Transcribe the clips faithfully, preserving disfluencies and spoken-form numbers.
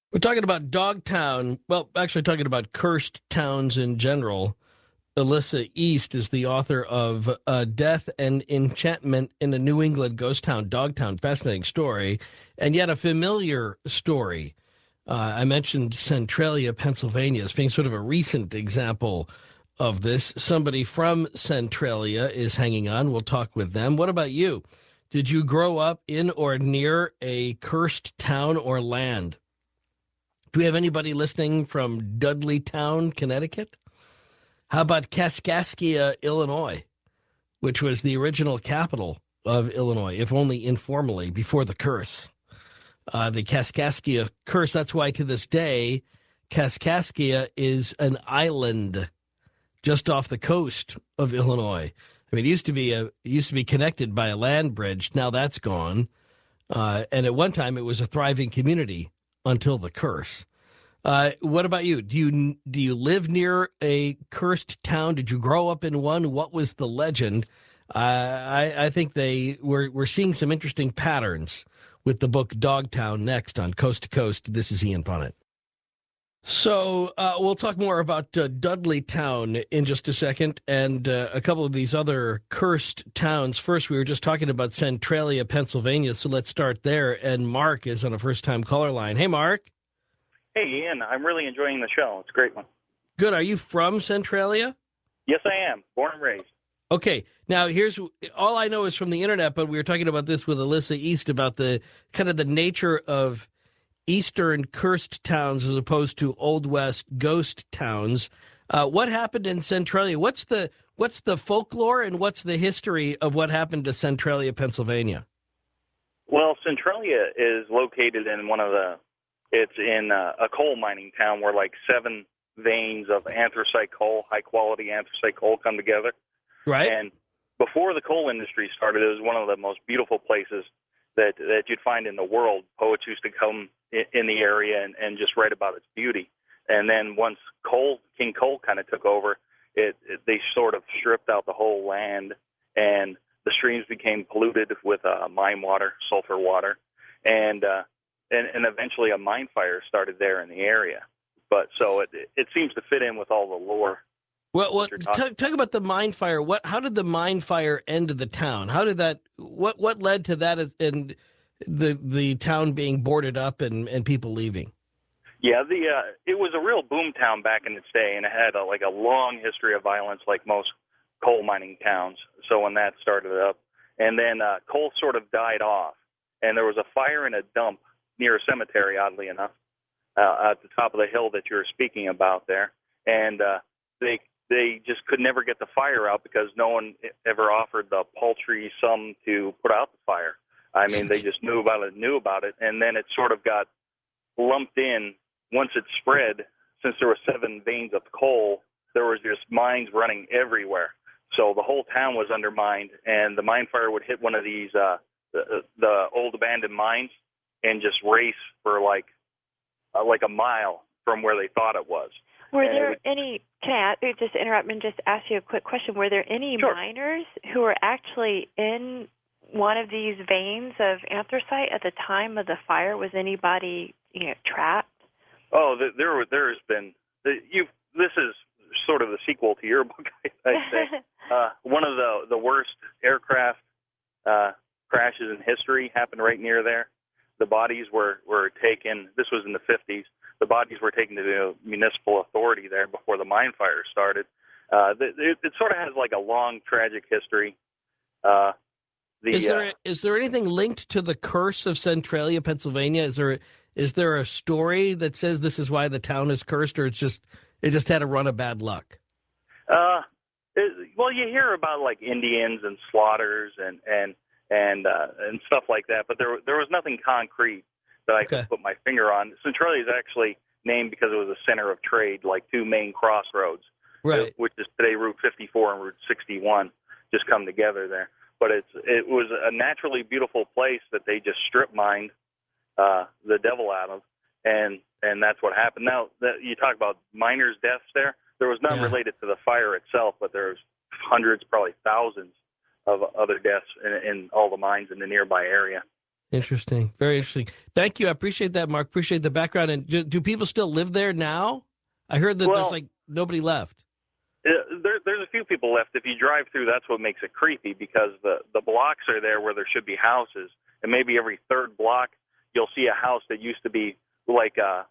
We're talking about Dogtown. Well, actually, talking about cursed towns in general. Alyssa East is the author of uh, Death and Enchantment in a New England Ghost Town, Dogtown. Fascinating story, and yet a familiar story. Uh, I mentioned Centralia, Pennsylvania, as being sort of a recent example of this. Somebody from Centralia is hanging on. We'll talk with them. What about you? Did you grow up in or near a cursed town or land? Do we have anybody listening from Dudleytown, Connecticut? How about Kaskaskia, Illinois, which was the original capital of Illinois, if only informally, before the curse? Uh, the Kaskaskia curse, that's why to this day, Kaskaskia is an island just off the coast of Illinois. I mean, it used to be a it used to be connected by a land bridge. Now that's gone. Uh, and at one time, it was a thriving community until the curse. Uh, what about you? Do you do you live near a cursed town? Did you grow up in one? What was the legend? Uh, I, I think they we're we're seeing some interesting patterns with the book Dogtown next on Coast to Coast. This is Ian Punnett. So uh, we'll talk more about uh, Dudleytown in just a second, and uh, a couple of these other cursed towns. First, we were just talking about Centralia, Pennsylvania, so let's start there. And Mark is on a first-time caller line. Hey, Mark. Hey, Ian. I'm really enjoying the show. It's a great one. Good. Are you from Centralia? Yes, I am. Born and raised. Okay. Now, here's all I know is from the internet, but we were talking about this with Alyssa East about the kind of the nature of Eastern cursed towns as opposed to Old West ghost towns. Uh, what happened in Centralia? What's the what's the folklore and what's the history of what happened to Centralia, Pennsylvania? Well, Centralia is located in one of the, it's in uh, a coal mining town where like seven veins of anthracite coal, high quality anthracite coal come together. Right. And before the coal industry started, it was one of the most beautiful places that, that you'd find in the world. Poets used to come in, in the area and, and just write about its beauty. And then once coal, King Coal kind of took over, it, it they sort of stripped out the whole land, and the streams became polluted with uh, mine water, sulfur water, and, uh, and and eventually a mine fire started there in the area. But so it it seems to fit in with all the lore. Well, well talk, talk about the mine fire. What? How did the mine fire end the town? How did that? What? What led to that? And the the town being boarded up and, and people leaving? Yeah, the uh, it was a real boom town back in its day, and it had a, like a long history of violence, like most coal mining towns. So when that started up, and then uh, coal sort of died off, and there was a fire in a dump near a cemetery, oddly enough, uh, at the top of the hill that you were speaking about there, and uh, they they just could never get the fire out because no one ever offered the paltry sum to put out the fire. I mean, they just knew about it, knew about it, and then it sort of got lumped in. Once it spread, since there were seven veins of coal, there was just mines running everywhere. So the whole town was undermined, and the mine fire would hit one of these uh, the, the old abandoned mines and just race for like uh, like a mile from where they thought it was. Were and there would, any? Can I ask, just interrupt and just ask you a quick question? Were there any sure. miners who were actually in one of these veins of anthracite at the time of the fire? Was anybody, you know, trapped? Oh, there there has been. You. This is sort of the sequel to your book, I say. uh, one of the the worst aircraft uh, crashes in history happened right near there. The bodies were, were taken. This was in the fifties. The bodies were taken to the municipal authority there before the mine fire started. Uh, it, it sort of has like a long tragic history. Uh, the, is there uh, is there anything linked to the curse of Centralia, Pennsylvania? Is there is there a story that says this is why the town is cursed, or it's just it just had a run of bad luck? Uh, it, well, you hear about like Indians and slaughters and and and uh, and stuff like that, but there there was nothing concrete that I Okay. could put my finger on. Centralia is actually named because it was a center of trade, like two main crossroads, Right. which is today Route fifty-four and Route sixty-one, just come together there. But it's it was a naturally beautiful place that they just strip mined uh, the devil out of, and and that's what happened. Now that you talk about miners' deaths there, there was none Yeah. related to the fire itself, but there's hundreds, probably thousands of other deaths in, in all the mines in the nearby area. Interesting. Very interesting. Thank you. I appreciate that, Mark. Appreciate the background. And do, do people still live there now? I heard that there's Well, like nobody left. uh, there, there's a few people left. If you drive through, that's what makes it creepy because the, the blocks are there where there should be houses. And maybe every third block, you'll see a house that used to be like uh,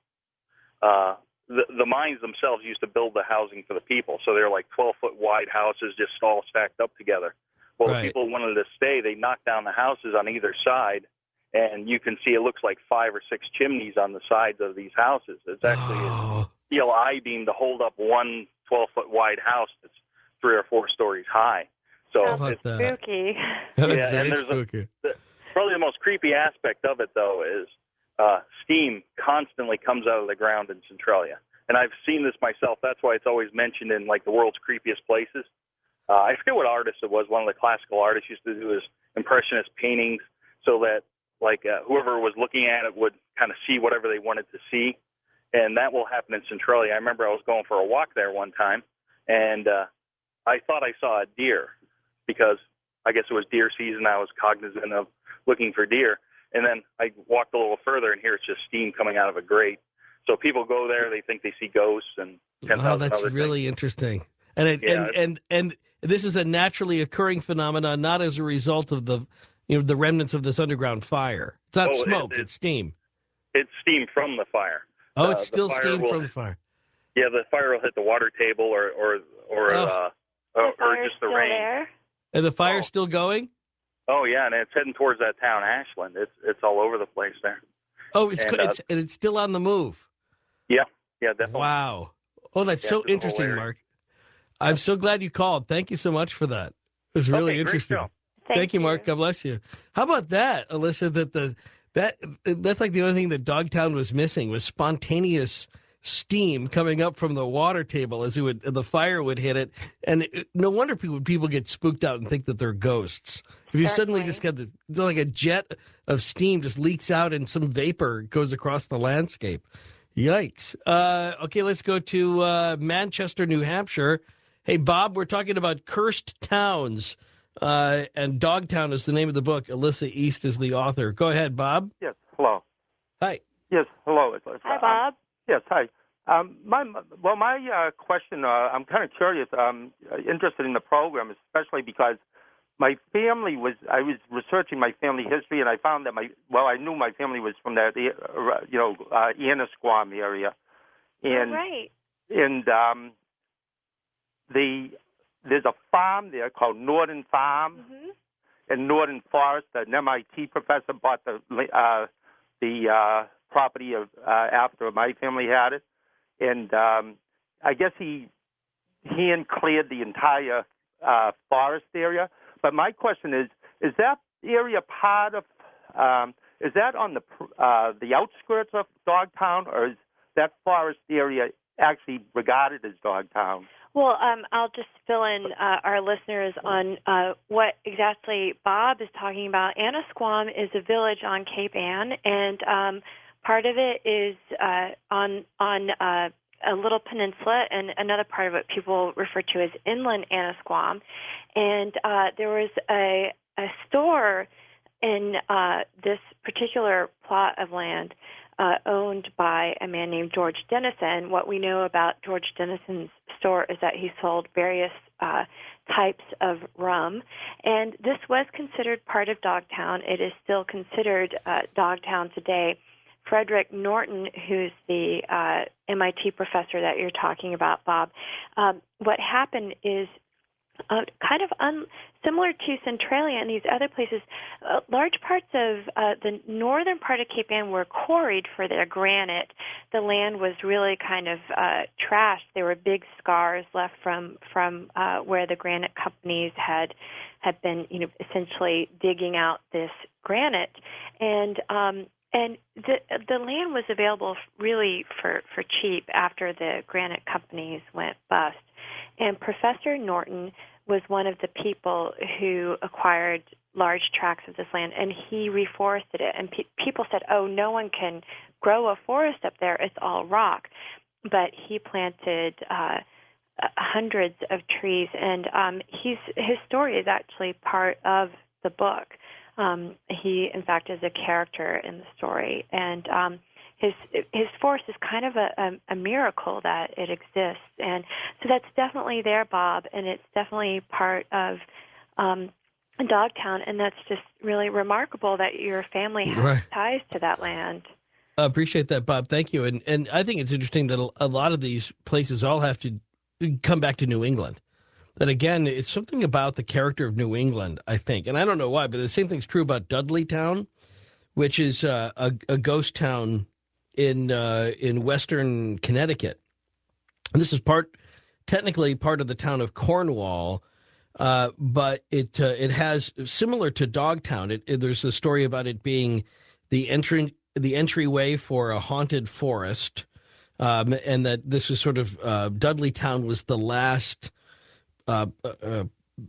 uh, the, the mines themselves used to build the housing for the people. So they're like twelve-foot wide houses just all stacked up together. Well, Right. the people wanted to stay. They knocked down the houses on either side. And you can see it looks like five or six chimneys on the sides of these houses. It's actually Oh, a steel I-beam to hold up one twelve-foot wide house that's three or four stories high. So how about it's, that? Spooky. That's Yeah, and very there's a- spooky. the, probably the most creepy aspect of it, though, is uh, steam constantly comes out of the ground in Centralia. And I've seen this myself. That's why it's always mentioned in, like, the world's creepiest places. Uh, I forget what artist it was. One of the classical artists used to do his impressionist paintings so that like uh, whoever was looking at it would kind of see whatever they wanted to see. And that will happen in Centralia. I remember I was going for a walk there one time, and uh, I thought I saw a deer because I guess it was deer season. I was cognizant of looking for deer. And then I walked a little further, and here it's just steam coming out of a grate. So people go there, they think they see ghosts and ten thousand Oh, that's other really things. interesting. And it, Yeah, and, and and this is a naturally occurring phenomenon, not as a result of the you know the remnants of this underground fire. It's not Oh, it- smoke; it- it's steam. It's steam from the fire. Oh, Uh, it's the still fire steam will- from the fire. Yeah, the fire will hit the water table or or or Oh. uh, The or, or fire's just the still rain. there. And the fire's Oh. still going. Oh yeah, and it's heading towards that town, Ashland. It's it's all over the place there. Oh, it's And, co- uh, it's and it's still on the move. Yeah, yeah, definitely. Wow. Oh, that's Yeah, so through the whole interesting, area. Mark. I'm so glad you called. Thank you so much for that. It was really Okay, great interesting. show. Thank, you, Mark. God bless you. How about that, Alyssa? That the that that's like the only thing that Dogtown was missing was spontaneous steam coming up from the water table as it would the fire would hit it, and it, no wonder people people get spooked out and think that they're ghosts. If you suddenly Certainly. just got the it's like a jet of steam just leaks out and some vapor goes across the landscape. Yikes. Uh, okay, let's go to uh, Manchester, New Hampshire. Hey, Bob, we're talking about cursed towns. Uh, and Dogtown is the name of the book. Alyssa East is the author. Go ahead, Bob. Yes, hello. Hi. Yes, hello. It's, it's, Hi, um, Bob. yes, hi. Um, my well, my uh, question. Uh, I'm kind of curious. I'm uh, interested in the program, especially because my family was. I was researching my family history, and I found that my well, I knew my family was from that, uh, you know, uh, Annisquam area, and oh, right. and um, the there's a farm there called Northern Farm hmm in Northern Forest. An M I T professor bought the uh, the uh, property of uh, after my family had it, and um, I guess he hand cleared the entire uh, forest area. But my question is: is that area part of? Um, is that on the uh, the outskirts of Dogtown, or is that forest area actually regarded as Dogtown? Well, um, I'll just fill in uh, our listeners on uh, what exactly Bob is talking about. Annisquam is a village on Cape Ann, and um, part of it is uh, on on uh, a little peninsula, and another part of it people refer to as inland Annisquam. And uh, there was a, a store in uh, this particular plot of land uh, owned by a man named George Dennison. What we know about George Dennison's store is that he sold various uh, types of rum, and this was considered part of Dogtown. It is still considered uh, Dogtown today. Frederick Norton, who's the uh, M I T professor that you're talking about, Bob, um, what happened is Uh, kind of un- similar to Centralia and these other places, uh, large parts of uh, the northern part of Cape Ann were quarried for their granite. The land was really kind of uh, trashed. There were big scars left from from uh, where the granite companies had had been, you know, essentially digging out this granite, and um, and the the land was available really for for cheap after the granite companies went bust. And Professor Norton was one of the people who acquired large tracts of this land, and he reforested it. And pe- people said, oh, no one can grow a forest up there. It's all rock. But he planted uh, hundreds of trees, and um, he's, his story is actually part of the book. Um, he, in fact, is a character in the story, and um, his his force is kind of a, a, a miracle that it exists, and so that's definitely there, Bob, and it's definitely part of um, Dogtown, and that's just really remarkable that your family has Right. ties to that land. I appreciate that, Bob. Thank you. And and I think it's interesting that a- a lot of these places all have to come back to New England. That again, it's something about the character of New England, I think, and I don't know why, but the same thing's true about Dudleytown, which is uh, a, a ghost town in uh, in western Connecticut. And this is part, technically part of the town of Cornwall, uh, but it uh, it has similar to Dogtown. It, it, there's a story about it being the entry the entryway for a haunted forest, um, and that this was sort of uh, Dudleytown was the last uh, uh,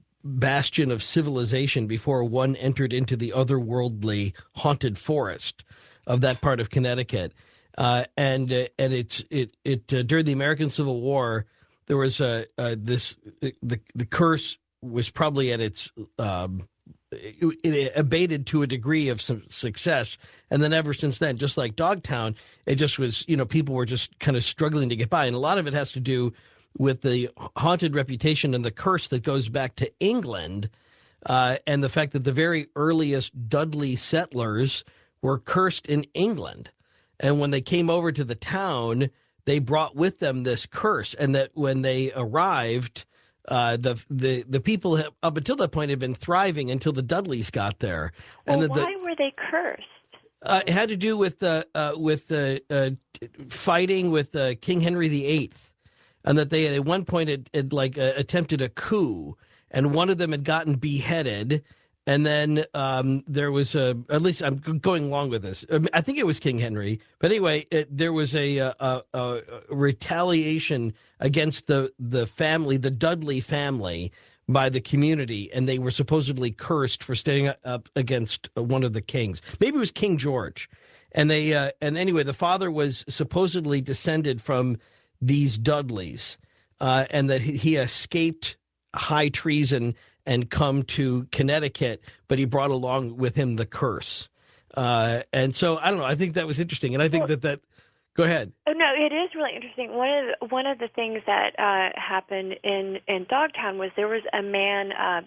bastion of civilization before one entered into the otherworldly haunted forest of that part of Connecticut. Uh, and uh, and it's it it uh, during the American Civil War there was a uh, this the the curse was probably at its um, it, it abated to a degree of some success, and then ever since then, just like Dogtown, it just was, you know, people were just kind of struggling to get by, and a lot of it has to do with the haunted reputation and the curse that goes back to England, uh, and the fact that the very earliest Dudley settlers were cursed in England. And when they came over to the town, they brought with them this curse, and that when they arrived, uh, the the the people have, up until that point had been thriving until the Dudleys got there. And Well, that the, why were they cursed? uh, it had to do with the uh, with the uh, fighting with uh, King Henry the Eighth, and that they at one point had, had like uh, attempted a coup, and one of them had gotten beheaded. And then um, there was a, at least I'm going along with this. I think it was King Henry. But anyway, it, there was a, a, a, a retaliation against the, the family, the Dudley family, by the community. And they were supposedly cursed for standing up against one of the kings. Maybe it was King George. And they uh, and anyway, the father was supposedly descended from these Dudleys, uh, and that he, he escaped high treason and come to Connecticut, but he brought along with him the curse. Uh, and so, I don't know, I think that was interesting. And I think Well, that that, go ahead. Oh, no, it is really interesting. One of the, one of the things that uh, happened in, in Dogtown was there was a man uh,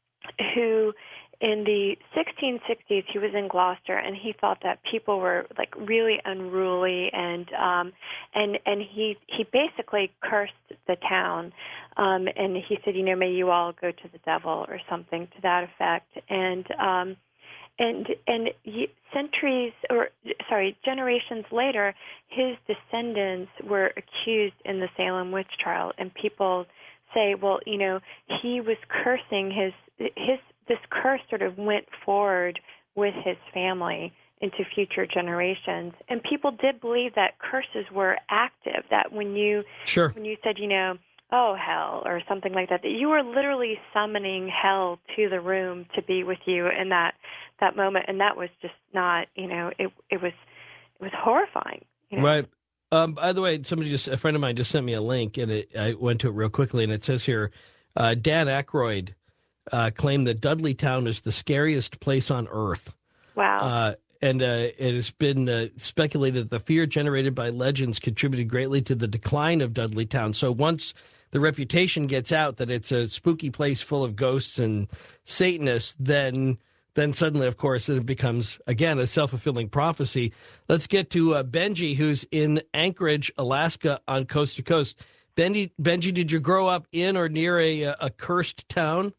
who, in the sixteen sixties, he was in Gloucester, and he thought that people were like really unruly, and um, and and he he basically cursed the town, um, and he said, you know, may you all go to the devil or something to that effect, and um, and and ye- centuries or sorry generations later, his descendants were accused in the Salem witch trial, and people say, well, you know, he was cursing his his this curse sort of went forward with his family into future generations. And people did believe that curses were active, that when you Sure. when you said, you know, oh, hell, or something like that, that you were literally summoning hell to the room to be with you in that, that moment. And that was just not, you know, it it was it was horrifying. You know? Right. Um, by the way, somebody just, a friend of mine just sent me a link, and it, I went to it real quickly, and it says here, uh, Dan Aykroyd uh, claimed that Dudleytown is the scariest place on earth. Wow. Uh, and uh, it has been uh, speculated that the fear generated by legends contributed greatly to the decline of Dudleytown. So once the reputation gets out that it's a spooky place full of ghosts and Satanists, then then suddenly, of course, it becomes, again, a self-fulfilling prophecy. Let's get to uh, Benji, who's in Anchorage, Alaska, on Coast to Coast. Benji, Benji, did you grow up in or near a, a cursed town?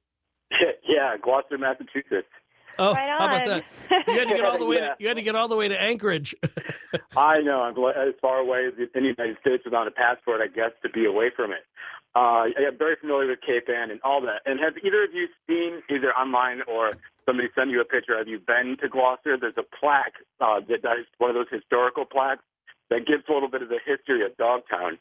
Yeah, Gloucester, Massachusetts. Oh, Right how about on. that? You had to get all the way. Yeah. To, you had to get all the way to Anchorage. I know. I'm gl- as far away as in the United States without a passport, I guess, to be away from it. Uh, I'm very familiar with Cape Ann and all that. And have either of you seen, either online or somebody sent you a picture, have you been to Gloucester? There's a plaque uh, that, that is one of those historical plaques that gives a little bit of the history of Dogtown.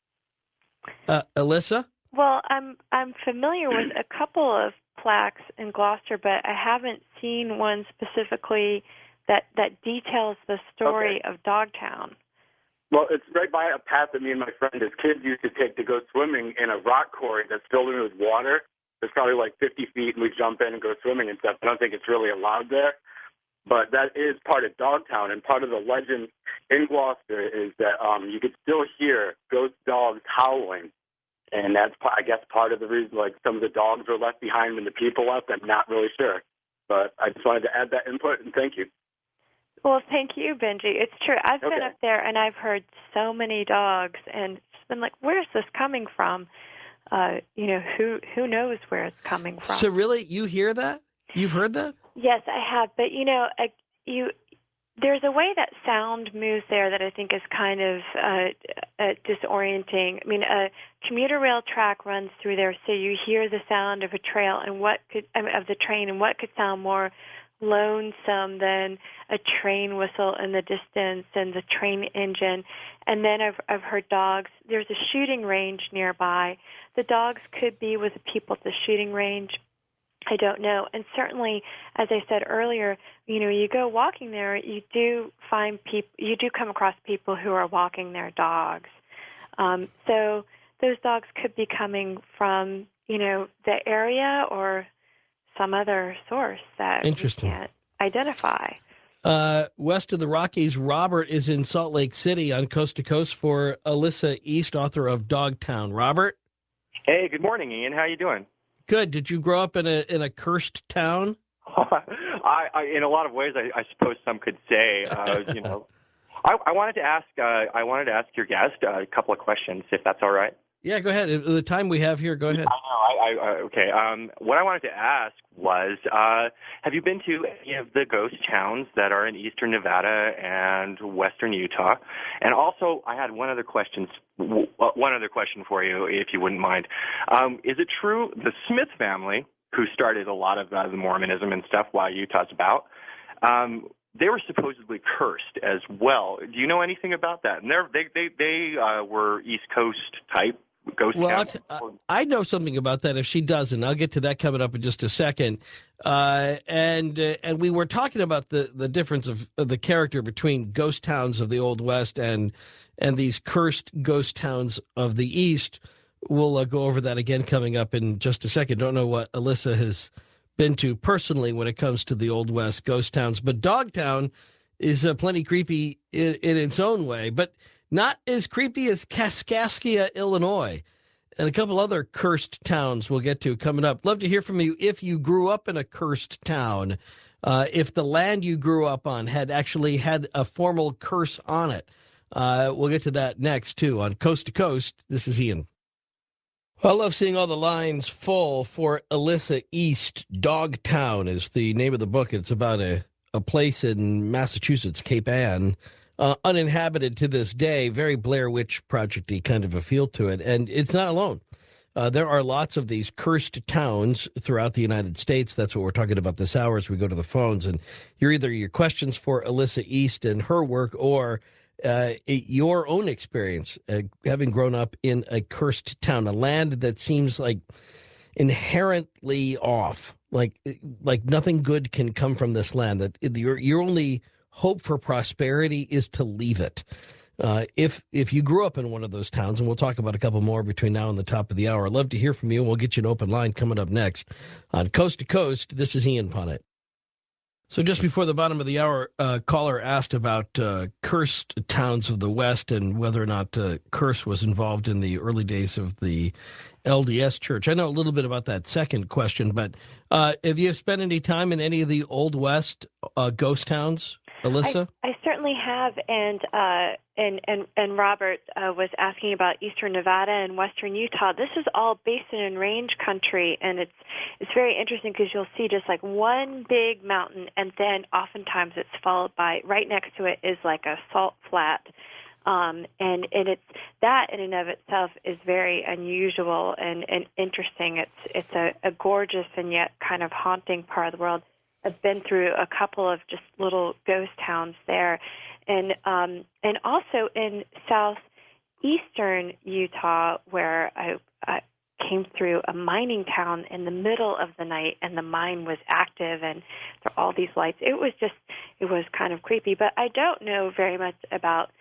Uh, Alyssa? Well, I'm I'm familiar with a couple of plaques in Gloucester, but I haven't seen one specifically that that details the story Okay. of Dogtown. Well, it's right by a path that me and my friend as kids used to take to go swimming in a rock quarry that's filled in with water. There's probably like fifty feet, and we jump in and go swimming and stuff. I don't think it's really allowed there. But that is part of Dogtown, and part of the legend in Gloucester is that um, you could still hear ghost dogs howling, and that's, I guess, part of the reason, like, some of the dogs were left behind when the people left. I'm not really sure. But I just wanted to add that input, and thank you. Well, thank you, Benji. It's true. I've Okay. been up there, and I've heard so many dogs, and it's been like, where's this coming from? Uh, you know, who who knows where it's coming from? So really, you hear that? You've heard that? Yes, I have. But, you know, I, you there's a way that sound moves there that I think is kind of uh, uh, disorienting. I mean, a commuter rail track runs through there, so you hear the sound of a trail and what could I mean, of the train, and what could sound more lonesome than a train whistle in the distance and the train engine. And then I've I've heard dogs. There's a shooting range nearby. The dogs could be with the people at the shooting range. I don't know. And certainly, as I said earlier, you know, you go walking there, you do find people, you do come across people who are walking their dogs. Um, so those dogs could be coming from, you know, the area or some other source that we Interesting. can't identify. Uh, west of the Rockies, Robert is in Salt Lake City on Coast to Coast for Alyssa East, author of Dogtown. Robert? Hey, good morning, Ian. How you doing? Good. Did you grow up in a in a cursed town? I, I, in a lot of ways, I, I suppose some could say, uh, you know, I, I wanted to ask, uh, I wanted to ask your guest uh, a couple of questions, if that's all right. Yeah, go ahead. The time we have here, go ahead. I know. I, I, okay. Um, what I wanted to ask was, uh, have you been to any of the ghost towns that are in eastern Nevada and western Utah? And also, I had one other question. One other question for you, if you wouldn't mind. Um, is it true the Smith family, who started a lot of uh, the Mormonism and stuff while Utah's about, um, they were supposedly cursed as well? Do you know anything about that? And they're, they they they uh, were East Coast type ghost Well, I'll towns. t- I I know something about that. If she doesn't, I'll get to that coming up in just a second. Uh, and uh, and we were talking about the, the difference of, of the character between ghost towns of the Old West and and these cursed ghost towns of the East. We'll uh, go over that again coming up in just a second. Don't know what Alyssa has been to personally when it comes to the Old West ghost towns, but Dogtown is uh, plenty creepy in, in its own way, but not as creepy as Kaskaskia, Illinois, and a couple other cursed towns we'll get to coming up. Love to hear from you if you grew up in a cursed town, uh, if the land you grew up on had actually had a formal curse on it. Uh, we'll get to that next, too, on Coast to Coast. This is Ian. Well, I love seeing all the lines full for Alyssa East. Dogtown is the name of the book. It's about a, a place in Massachusetts, Cape Ann, uh, uninhabited to this day, very Blair Witch Project-y kind of a feel to it. And it's not alone. Uh, there are lots of these cursed towns throughout the United States. That's what we're talking about this hour as we go to the phones. And you're either your questions for Alyssa East and her work, or uh, your own experience uh, having grown up in a cursed town, a land that seems like inherently off, like like nothing good can come from this land, that your your only hope for prosperity is to leave it. Uh, if if you grew up in one of those towns, and we'll talk about a couple more between now and the top of the hour, I'd love to hear from you, and we'll get you an open line coming up next on Coast to Coast. This is Ian Punnett. So just before the bottom of the hour, uh, caller asked about uh, cursed towns of the West and whether or not uh, curse was involved in the early days of the L D S Church. I know a little bit about that second question, but uh, have you spent any time in any of the Old West uh, ghost towns, Alyssa? I, I certainly have, and uh, and and and Robert uh, was asking about Eastern Nevada and Western Utah. This is all basin and range country, and it's it's very interesting because you'll see just like one big mountain, and then oftentimes it's followed by right next to it is like a salt flat. Um, and, and it's that in and of itself is very unusual and, and interesting. It's it's a, a gorgeous and yet kind of haunting part of the world. I've been through a couple of just little ghost towns there, and um, and also in southeastern Utah, where I, I came through a mining town in the middle of the night, and the mine was active, and there were all these lights. It was just it was kind of creepy, but I don't know very much about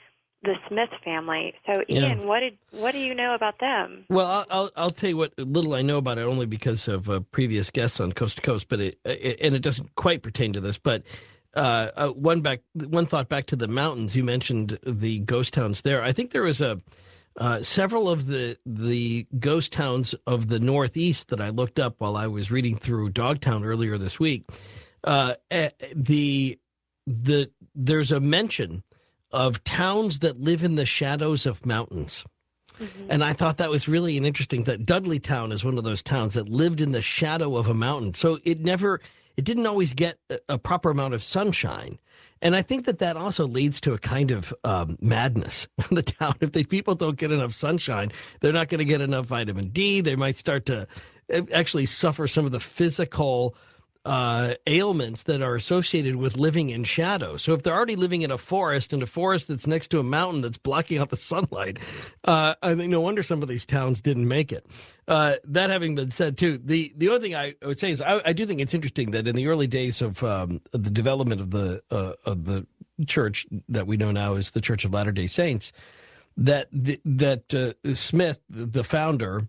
the Smith family. So, Yeah. Ian, what did what do you know about them? Well, I'll, I'll I'll tell you what little I know about it, only because of uh, previous guests on Coast to Coast, but it, it and it doesn't quite pertain to this. But uh, uh, one back one thought back to the mountains. You mentioned the ghost towns there. I think there was a uh, several of the the ghost towns of the Northeast that I looked up while I was reading through Dogtown earlier this week. Uh, eh, the the there's a mention of towns that live in the shadows of mountains. Mm-hmm. And I thought that was really an interesting that Dudleytown is one of those towns that lived in the shadow of a mountain. So it never, it didn't always get a, a proper amount of sunshine. And I think that that also leads to a kind of um, madness in the town. If the people don't get enough sunshine, they're not going to get enough vitamin D. They might start to actually suffer some of the physical uh, ailments that are associated with living in shadow. So if they're already living in a forest, and a forest that's next to a mountain that's blocking out the sunlight, uh, I mean, no wonder some of these towns didn't make it. Uh, that having been said, too, the, the other thing I would say is I, I do think it's interesting that in the early days of um, the development of the uh, of the church that we know now as the Church of Latter-day Saints, that the, that uh, Smith, the founder,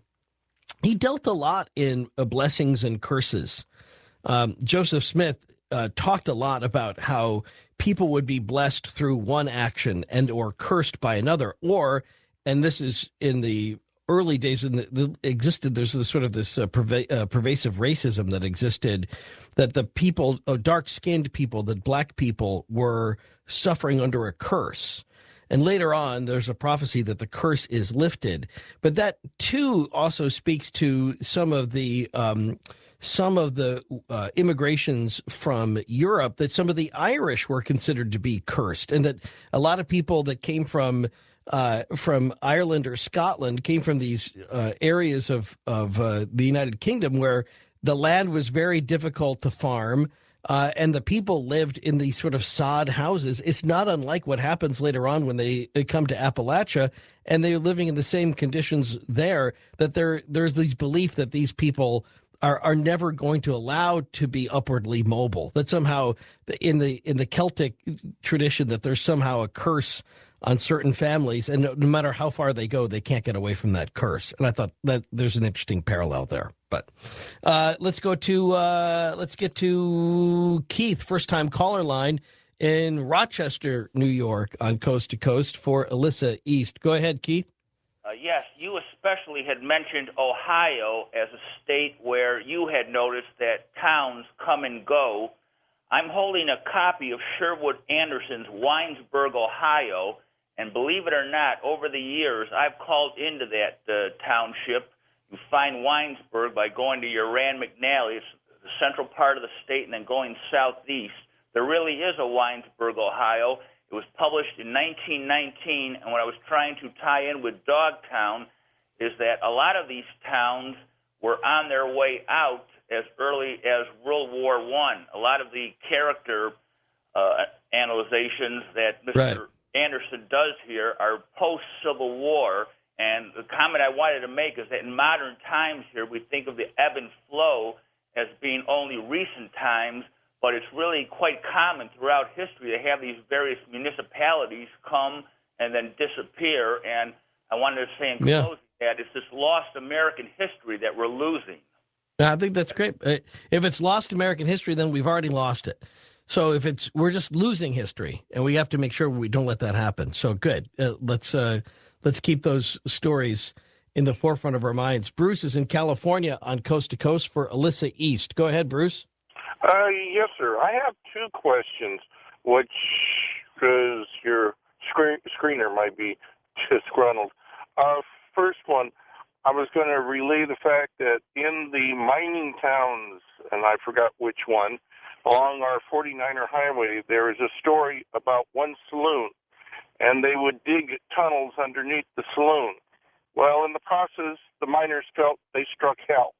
he dealt a lot in uh, blessings and curses. Um, Joseph Smith uh, talked a lot about how people would be blessed through one action and or cursed by another, or, and this is in the early days when the, the existed, there's this sort of this uh, perva- uh, pervasive racism that existed, that the people, uh, dark-skinned people, that black people were suffering under a curse. And later on, there's a prophecy that the curse is lifted. But that, too, also speaks to some of the um, some of the uh, immigrations from Europe, that some of the Irish were considered to be cursed, and that a lot of people that came from uh, from Ireland or Scotland came from these uh, areas of, of uh, the United Kingdom where the land was very difficult to farm. Uh, and the people lived in these sort of sod houses. It's not unlike what happens later on when they, they come to Appalachia, and they're living in the same conditions there, that there there's this belief that these people are, are never going to allow to be upwardly mobile, that somehow in the in the Celtic tradition that there's somehow a curse on certain families, and no, no matter how far they go, they can't get away from that curse. And I thought that there's an interesting parallel there. But uh, let's go to uh, let's get to Keith, first time caller line in Rochester, New York, on Coast to Coast for Alyssa East. Go ahead, Keith. Uh, yes, you especially had mentioned Ohio as a state where you had noticed that towns come and go. I'm holding a copy of Sherwood Anderson's Winesburg, Ohio, and believe it or not, over the years, I've called into that uh, township. You find Winesburg by going to your Rand McNally, it's the central part of the state, and then going southeast. There really is a Winesburg, Ohio. It was published in nineteen nineteen, and what I was trying to tie in with Dogtown is that a lot of these towns were on their way out as early as World War One. A lot of the character uh, analyzations that Mister Right. Anderson does here are post-Civil War. And the comment I wanted to make is that in modern times here, we think of the ebb and flow as being only recent times, but it's really quite common throughout history to have these various municipalities come and then disappear. And I wanted to say in Yeah. closing that it's this lost American history that we're losing. I think that's great. Uh, If it's lost American history, then we've already lost it. So if it's we're just losing history, and we have to make sure we don't let that happen. So good. Uh, let's uh, let's keep those stories in the forefront of our minds. Bruce is in California on Coast to Coast for Alyssa East. Go ahead, Bruce. Uh, yes, sir. I have two questions, which, because your screen, screener might be disgruntled. Uh, first one, I was going to relay the fact that in the mining towns, and I forgot which one, along our forty-niner highway, there is a story about one saloon, and they would dig tunnels underneath the saloon. Well, in the process, the miners felt they struck hell.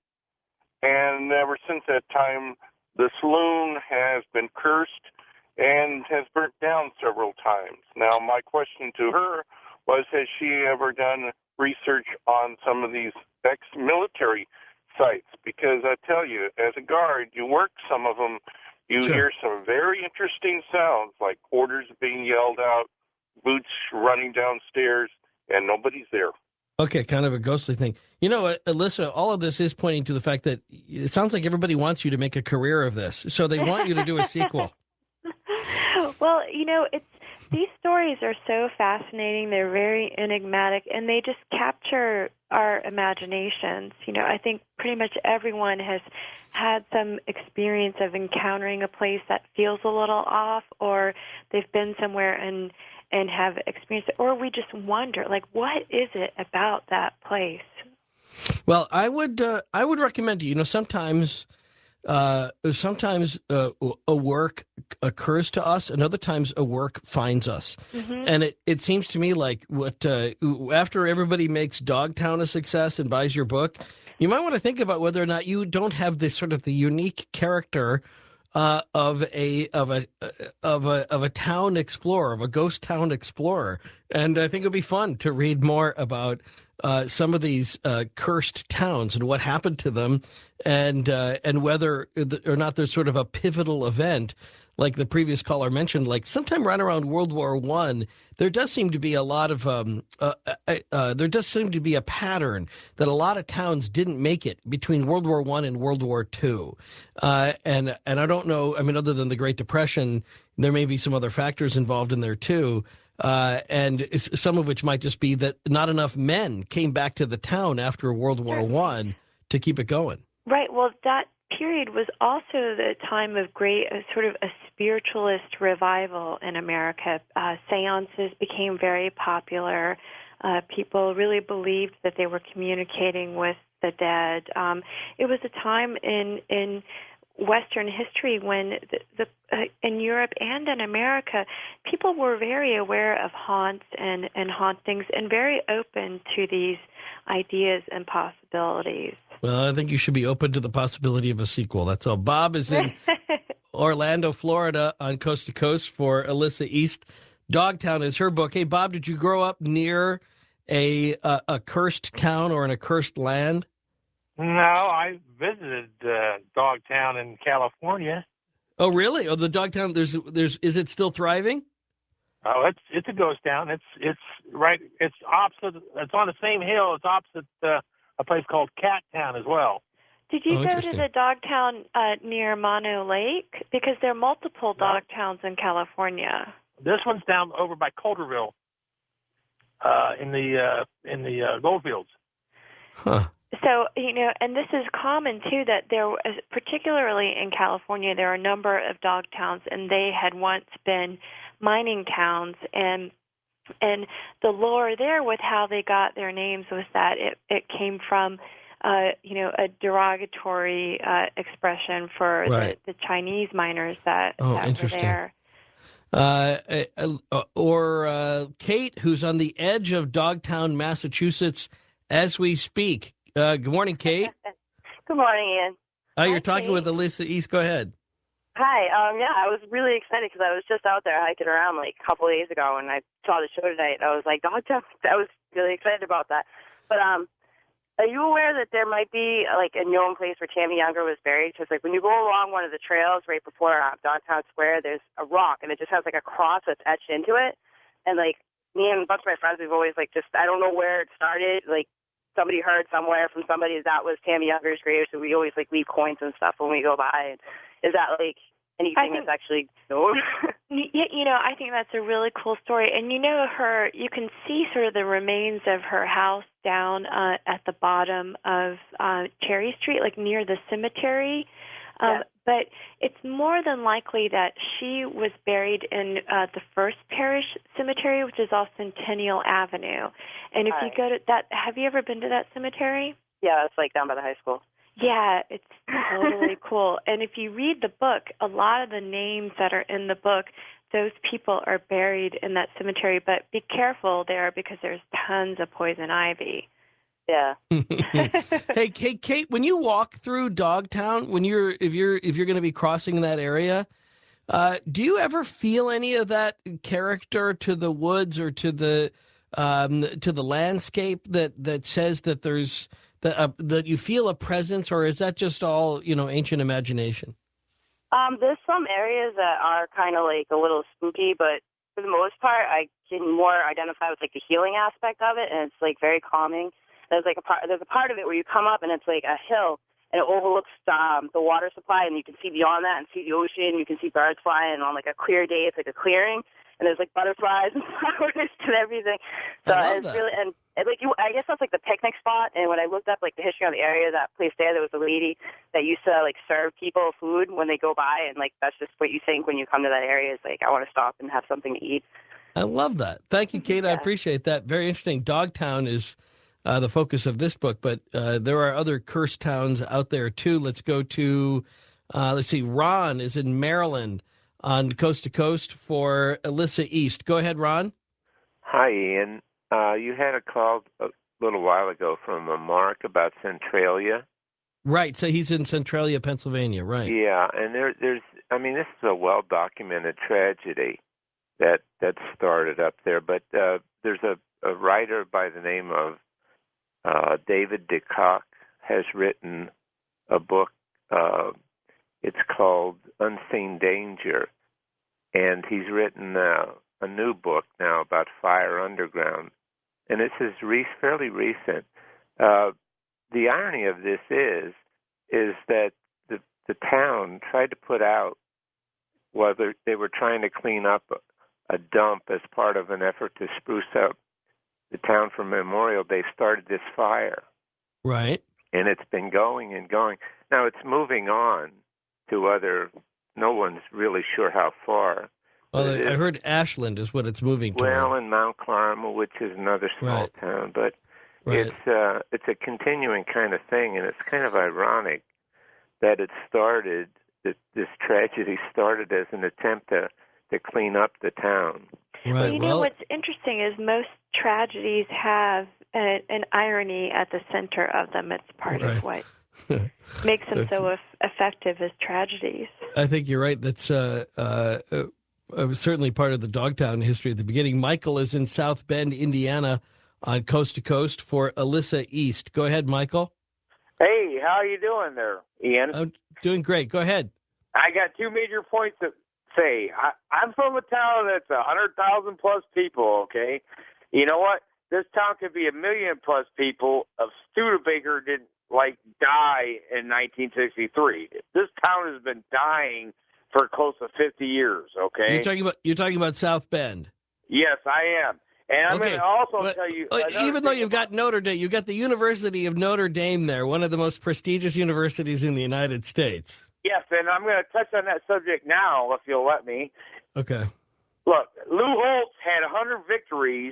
And ever since that time, the saloon has been cursed and has burnt down several times. Now, my question to her was, has she ever done research on some of these ex-military sites? Because I tell you, as a guard, you work some of them, you Sure. hear some very interesting sounds, like orders being yelled out, boots running downstairs, and nobody's there. Okay, kind of a ghostly thing. You know, uh, Alyssa, all of this is pointing to the fact that it sounds like everybody wants you to make a career of this. So they want you to do a sequel. Well, you know, it's these stories are so fascinating. They're very enigmatic, and they just capture our imaginations. You know, I think pretty much everyone has had some experience of encountering a place that feels a little off, or they've been somewhere and and have experienced it, or we just wonder, like, what is it about that place? Well, I would uh, I would recommend you. You know, sometimes uh, sometimes uh, a work occurs to us, and other times a work finds us. Mm-hmm. And it, it seems to me like what uh, after everybody makes Dogtown a success and buys your book, you might want to think about whether or not you don't have this sort of the unique character Uh, of a of a of a of a town explorer, of a ghost town explorer, and I think it'll be fun to read more about uh, some of these uh, cursed towns and what happened to them, and uh, and whether or not there's sort of a pivotal event, like the previous caller mentioned, like sometime right around World War One. There does seem to be a lot of um, uh, uh, uh, there does seem to be a pattern that a lot of towns didn't make it between World War One and World War Two, uh, and and I don't know. I mean, other than the Great Depression, there may be some other factors involved in there too, uh, and it's, some of which might just be that not enough men came back to the town after World War One to keep it going. Right. Well, that period was also the time of great uh, sort of a spiritualist revival in America. Uh, seances became very popular. Uh, people really believed that they were communicating with the dead. Um, it was a time in in Western history when the, the uh, in Europe and in America, people were very aware of haunts and, and hauntings and very open to these ideas and possibilities. Well, I think you should be open to the possibility of a sequel. That's all. Bob is in Orlando, Florida, on Coast to Coast for Alyssa East. Dogtown is her book. Hey, Bob, did you grow up near a a, a cursed town or in a cursed land? No, I visited uh, Dogtown in California. Oh, really? Oh, the Dogtown. There's there's. Is it still thriving? Oh, it's it's a ghost town. It's it's right. It's opposite. It's on the same hill. It's opposite uh, a place called Cat Town as well. Did you Oh, go to interesting. the dog town uh, near Mono Lake? Because there are multiple dog towns in California. This one's down over by Coulterville, uh, in the uh, in the uh, goldfields. Huh. So, you know, and this is common, too, that there, particularly in California, there are a number of dog towns, and they had once been mining towns. And and the lore there with how they got their names was that it, it came from, uh, you know, a derogatory uh, expression for Right. the, the Chinese miners that, Oh, that were interesting. there. Uh, uh, or uh, Kate, who's on the edge of Dogtown, Massachusetts, as we speak. Uh, good morning, Kate. Good morning, Ian. Uh, you're Hi, talking Kate. with Alyssa East. Go ahead. Hi. Um, yeah, I was really excited because I was just out there hiking around like a couple of days ago, and I saw the show tonight. I was like, Dogtown. I was really excited about that. But um, are you aware that there might be like a known place where Tammy Younger was buried? Because like when you go along one of the trails right before uh, Downtown Square, there's a rock, and it just has like a cross that's etched into it. And like me and a bunch of my friends, we've always like just I don't know where it started, like. Somebody heard somewhere from somebody that was Tammy Younger's grave, so we always like leave coins and stuff when we go by. And is that like anything think- that's actually known? Y- You know, I think that's a really cool story. And you know, her, you can see sort of the remains of her house down uh, at the bottom of uh, Cherry Street, like near the cemetery. Um, Yeah. But it's more than likely that she was buried in uh, the First Parish Cemetery, which is off Centennial Avenue. And if All you right. go to that, have you ever been to that cemetery? Yeah, it's like down by the high school. Yeah, it's totally cool. And if you read the book, a lot of the names that are in the book, those people are buried in that cemetery. But be careful there because there's tons of poison ivy. Yeah. hey, Kate, Kate, when you walk through Dogtown, when you're if you're if you're going to be crossing that area, uh, do you ever feel any of that character to the woods or to the um, to the landscape that that says that there's that uh, that you feel a presence, or is that just all you know ancient imagination? Um, there's some areas that are kind of like a little spooky, but for the most part, I can more identify with like the healing aspect of it, and it's like very calming. There's like a part, there's a part of it where you come up and it's like a hill, and it overlooks um, the water supply, and you can see beyond that and see the ocean. You can see birds flying, and on like a clear day, it's like a clearing, and there's like butterflies and flowers and everything. So I love it's that. really, and and, like you, I guess that's like the picnic spot. And when I looked up like the history on the area, that place there, there was a lady that used to like serve people food when they go by, and like that's just what you think when you come to that area. Is like, I want to stop and have something to eat. I love that. Thank you, Kate. I Yeah. appreciate that. Very interesting. Dogtown is uh, the focus of this book, but uh, there are other cursed towns out there too. Let's go to, uh, let's see, Ron is in Maryland on Coast to Coast for Alyssa East. Go ahead, Ron. Hi, Ian. Uh, you had a call a little while ago from a Mark about Centralia. Right. So he's in Centralia, Pennsylvania. Right. Yeah, and there, there's, I mean, this is a well-documented tragedy that that started up there. But uh, there's a, a writer by the name of uh, David DeCock has written a book. Uh, it's called Unseen Danger, and he's written uh, a new book now about Fire Underground. And this is re- fairly recent. Uh, the irony of this is, is that the the town tried to put out, well, they they were trying to clean up a, a dump as part of an effort to spruce up the town for Memorial Day. Started this fire, Right. and it's been going and going. Now it's moving on to other. No one's really sure how far. Well, It I is- heard Ashland is what it's moving toward. Well, in Mount Carmel, which is another small Right. town, but Right. it's uh, it's a continuing kind of thing, and it's kind of ironic that it started. That this tragedy started as an attempt to to clean up the town. Right. You know Well, what's interesting is most tragedies have a, an irony at the center of them. It's part Right. of what makes them so eff- effective as tragedies. I think you're right. That's uh, uh, uh, uh, certainly part of the Dogtown history at the beginning. Michael is in South Bend, Indiana, on Coast to Coast for Alyssa East. Go ahead, Michael. Hey, how you doing there, Ian? I'm doing great. Go ahead. I got two major points to say. I, I'm from a town that's a hundred thousand plus people. Okay, you know what? This town could be a million plus people. If Studebaker didn't like die in nineteen sixty-three, this town has been dying for close to fifty years. Okay. You're talking about you're talking about South Bend. Yes, I am. And I'm Okay, going to also but- tell you. Uh, another even though thing you've got Notre Dame, you've got the University of Notre Dame there, one of the most prestigious universities in the United States. Yes, and I'm going to touch on that subject now, if you'll let me. Okay. Look, Lou Holtz had one hundred victories,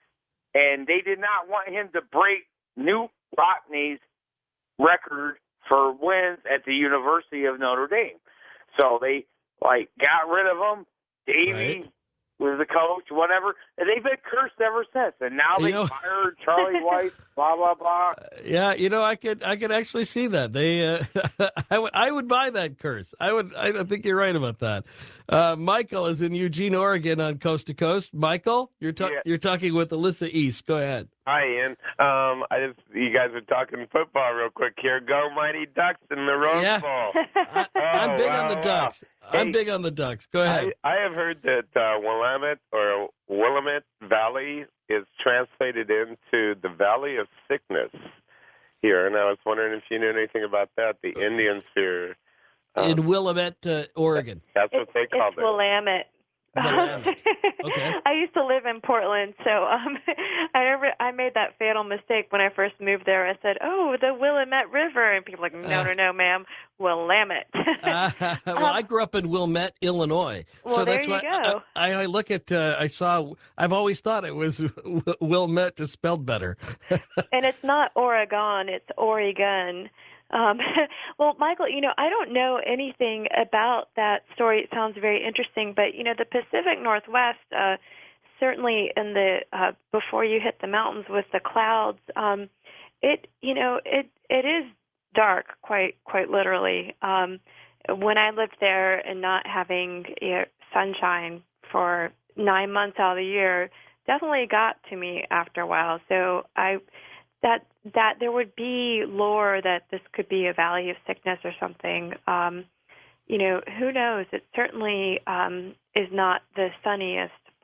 and they did not want him to break Newt Rockney's record for wins at the University of Notre Dame. So they like got rid of him. Davey Right. was the coach, whatever, and they've been cursed ever since. And now You they know- fired Charlie White. Blah blah blah. Yeah, you know, I could I could actually see that. They uh, I would I would buy that curse. I would I think you're right about that. Uh, Michael is in Eugene, Oregon on Coast to Coast. Michael, you're ta- Yeah. you're talking with Alyssa East. Go ahead. Hi, Ian. Um, I just you guys are talking football real quick here. Go Mighty Ducks in the Rose Yeah. Bowl. I, I'm Oh, big wow, on the wow. Ducks. I'm Hey, big on the Ducks. Go ahead. I, I have heard that uh, Willamette or Willamette Valley is translated into the Valley of Sickness here, and I was wondering if you knew anything about that. The Indians here, um, in Willamette, uh, Oregon. that's what they call It's it. Willamette. Willamette. Okay. I used to live in Portland, so um, I remember I made that fatal mistake when I first moved there. I said, "Oh, the Willamette River," and people were like, "No, Uh. no, no, ma'am, Willamette." Uh, well, I grew up in Wilmette, Illinois, Well, so that's there why you go. I, I, I look at. Uh, I saw. I've always thought it was Wilmette, just spelled better. And it's not Oregon, it's Oregon. Um, well, Michael, you know, I don't know anything about that story. It sounds very interesting, but you know, the Pacific Northwest, uh, certainly in the uh, before you hit the mountains with the clouds, um, it you know it it is dark, quite quite literally. Um, when I lived there and not having you know, sunshine for nine months out of the year, definitely got to me after a while. So I. That that there would be lore that this could be a valley of sickness or something. Um, you know, who knows? It certainly um, is not the sunniest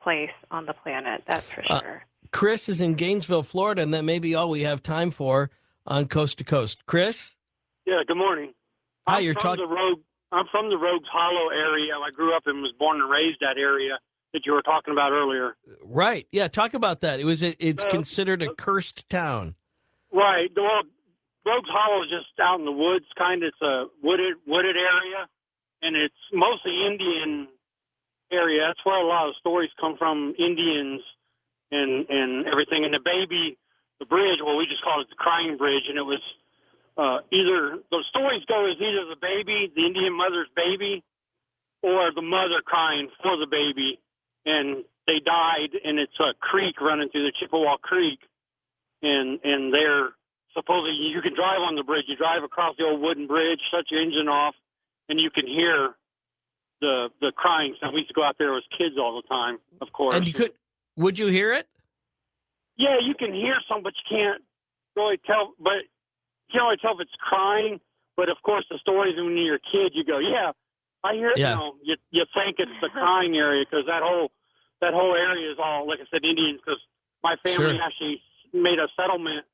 place on the planet. That's for Uh, sure. Chris is in Gainesville, Florida, and that may be all we have time for on Coast to Coast. Chris? Yeah, good morning. Hi, I'm you're from talking. the Rogue. I'm from the Rogues Hollow area. I grew up and was born and raised that area that you were talking about earlier. Right. Yeah, talk about that. It was. A, it's Uh, considered a cursed town. Right. Well, Rogues Hollow is just out in the woods, kind of. It's a wooded wooded area, and it's mostly Indian area. That's where a lot of stories come from, Indians and and everything. And the baby, the bridge, well, we just call it the Crying Bridge, and it was uh, either the stories go as either the baby, the Indian mother's baby, or the mother crying for the baby, and they died, and it's a creek running through the Chippewa Creek, and and they're supposedly you can drive on the bridge. You drive across the old wooden bridge, shut your engine off, and you can hear the the crying sound. We used to go out there as kids all the time, of course. And you could. Would you hear it? Yeah, you can hear some, but you can't really tell. But you can only tell if it's crying. But of course, the stories when you're a kid, you go, yeah, I hear it. Yeah. You know, you, you think it's the crying area because that whole that whole area is all, like I said, Indians. Because my family Sure. actually made a settlement.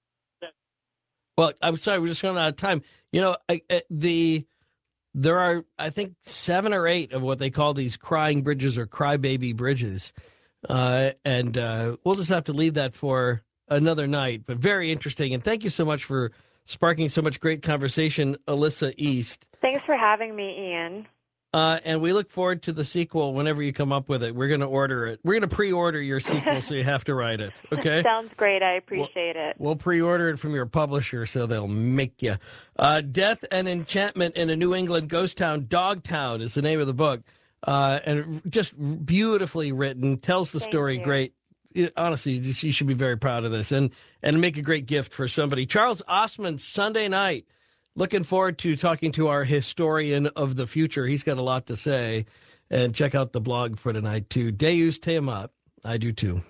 Well, I'm sorry, we're just running out of time. You know, I, I, the there are, I think, seven or eight of what they call these crying bridges or crybaby bridges, uh, and uh, we'll just have to leave that for another night. But very interesting, and thank you so much for sparking so much great conversation, Alyssa East. Thanks for having me, Ian. Uh, and we look forward to the sequel whenever you come up with it. We're going to order it. We're going to pre-order your sequel, so you have to write it. Okay. Sounds great. I appreciate it. We'll pre-order it from your publisher, so they'll make you. Uh, Death and Enchantment in a New England Ghost Town. Dogtown is the name of the book, uh, and just beautifully written. Tells the Thank story you. great. It- honestly, you just- you should be very proud of this, and and make a great gift for somebody. Charles Osmond, Sunday night. Looking forward to talking to our historian of the future. He's got a lot to say. And check out the blog for tonight, too. Deus te amat. I do, too.